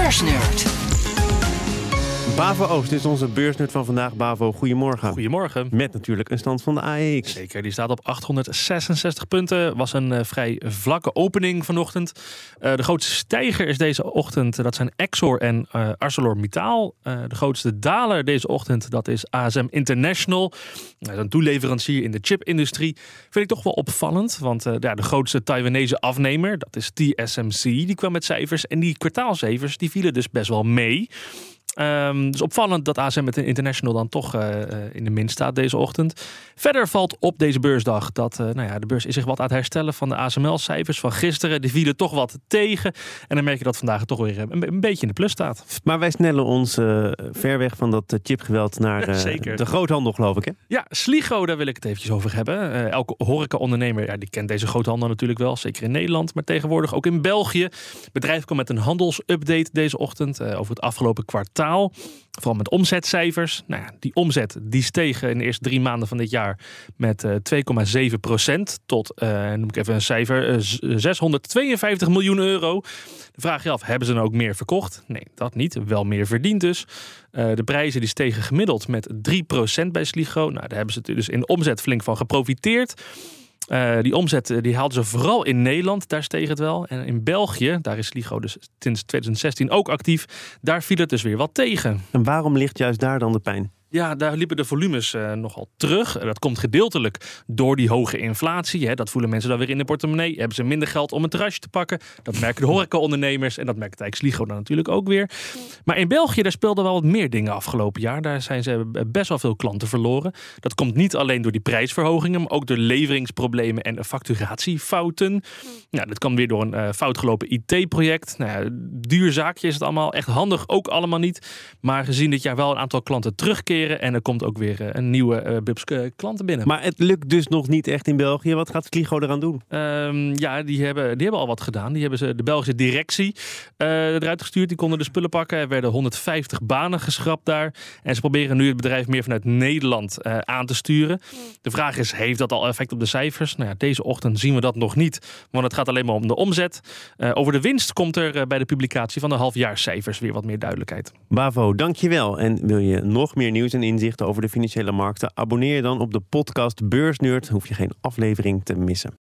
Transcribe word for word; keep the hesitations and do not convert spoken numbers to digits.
Beursnerd. Bavo Oost is onze beursnerd van vandaag. Bavo, goedemorgen. Goedemorgen. Met natuurlijk een stand van de A E X. Zeker, die staat op achthonderdzesenzestig punten. Was een uh, vrij vlakke opening vanochtend. Uh, de grootste stijger is deze ochtend, dat zijn Exor en uh, ArcelorMittal. Uh, de grootste daler deze ochtend, dat is A S M International. Dat is een toeleverancier in de chipindustrie. Vind ik toch wel opvallend, want uh, ja, de grootste Taiwanese afnemer, dat is T S M C, die kwam met cijfers. En die kwartaalcijfers, die vielen dus best wel mee. Um, dus opvallend dat A S M International dan toch uh, in de min staat deze ochtend. Verder valt op deze beursdag dat uh, nou ja, de beurs is zich wat aan het herstellen van de A S M L-cijfers van gisteren. Die vielen toch wat tegen. En dan merk je dat vandaag toch weer een, een beetje in de plus staat. Maar wij snellen ons uh, ver weg van dat uh, chipgeweld naar uh, Zeker. de groothandel, geloof ik, hè? Ja, Sligo, daar wil ik het eventjes over hebben. Uh, elke horecaondernemer, ja, die kent deze groothandel natuurlijk wel. Zeker in Nederland, maar tegenwoordig ook in België. Het bedrijf kwam met een handelsupdate deze ochtend uh, over het afgelopen kwartaal. Vooral met omzetcijfers. Nou ja, die omzet die steeg in de eerste drie maanden van dit jaar met uh, twee komma zeven procent tot, uh, noem ik even een cijfer, uh, zeshonderdtweeënvijftig miljoen euro. De vraag je af, hebben ze dan ook meer verkocht? Nee, dat niet. Wel meer verdiend dus. Uh, de prijzen die stegen gemiddeld met drie procent bij Sligo. Nou, daar hebben ze dus in de omzet flink van geprofiteerd. Uh, die omzet die haalden ze vooral in Nederland, daar steeg het wel. En in België, daar is Sligo dus sinds twintig zestien ook actief, daar viel het dus weer wat tegen. En waarom ligt juist daar dan de pijn? Ja, daar liepen de volumes uh, nogal terug. Dat komt gedeeltelijk door die hoge inflatie. Hè. Dat voelen mensen dan weer in de portemonnee. Hebben ze minder geld om een terrasje te pakken. Dat merken de horecaondernemers. En dat merkt eigenlijk Sligo dan natuurlijk ook weer. Maar in België, daar speelden wel wat meer dingen afgelopen jaar. Daar zijn ze best wel veel klanten verloren. Dat komt niet alleen door die prijsverhogingen, maar ook door leveringsproblemen en facturatiefouten. Nou, dat kwam weer door een uh, foutgelopen I T-project. Nou ja, duur zaakje is het allemaal. Echt handig ook allemaal niet. Maar gezien dit jaar wel een aantal klanten terugkeren. En er komt ook weer een nieuwe uh, Bubs uh, klanten binnen. Maar het lukt dus nog niet echt in België. Wat gaat Sligo eraan doen? Um, ja, die hebben, die hebben al wat gedaan. Die hebben ze de Belgische directie uh, eruit gestuurd. Die konden de spullen pakken. Er werden honderdvijftig banen geschrapt daar. En ze proberen nu het bedrijf meer vanuit Nederland uh, aan te sturen. De vraag is, heeft dat al effect op de cijfers? Nou ja, deze ochtend zien we dat nog niet. Want het gaat alleen maar om de omzet. Uh, over de winst komt er uh, bij de publicatie van de halfjaarscijfers weer wat meer duidelijkheid. Bavo, dankjewel. En wil je nog meer nieuws en inzichten over de financiële markten? Abonneer je dan op de podcast Beursnerd. Hoef je geen aflevering te missen.